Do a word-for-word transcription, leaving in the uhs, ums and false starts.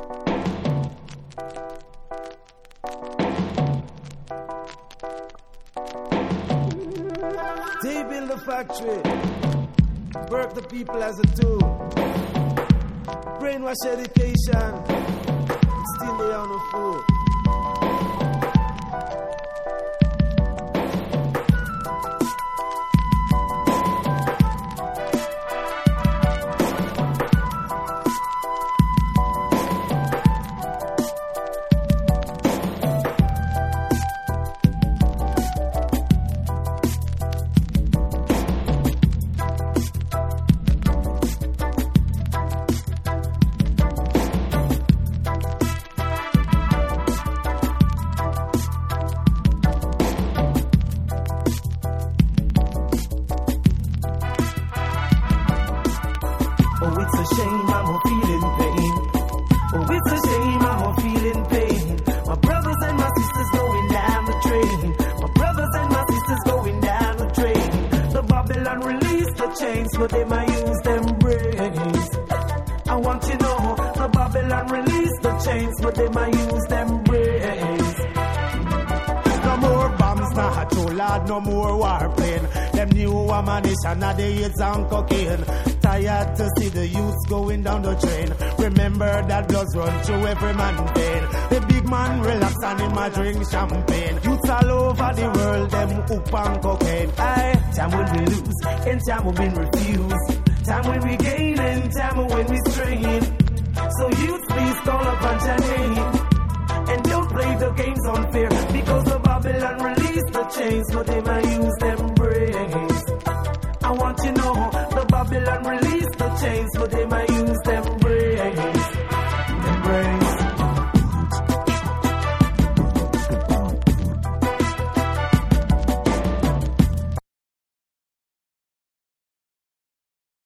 They build a factory, work the people as a tool. Brainwash education, still they are no fool. But they might use them brains. I want you to know the Babylon release the chains, but they might use them brains. No more bombs, nah, true lord, no more warplane. Them new ammunition, now they AIDS and cocaine. Tired to see the youths going down the drain. Remember that blood's run through every man vein. The big man relax and him a drink champagne. Youths all over the world, them hoop and cocaine. Aye, time when we lose, and time when we refuse. Time when we gain, and time when we strain. So youth, please call upon your name. And don't play the games unfair, because the Babylon release the chains, but they might use them brains. I want you to know the Babylon release the chains, but they might use them